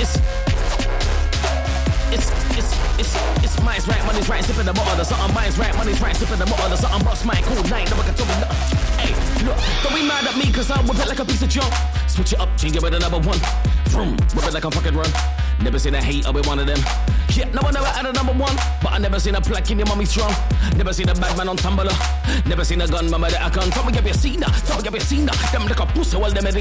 It's mine's right, money's right, sipping the bottle of something. Mine's right, money's right, sipping the bottle of something. Boss mine, cool night, no one can tell me nothing. Hey, look, don't be mad at me, cause I whip it like a piece of junk. Switch it up, change it with another one. Vroom, whip it like a fucking run. Never seen a hater with one of them. Yeah, no one ever had a number one, but I never seen a plaque in your mommy strong. Never seen a bad man on Tumblr. Never seen a gun, mama that I can. Tell me, get me a seen her. Tell me, get me a seen her. Them like a pussy, well, them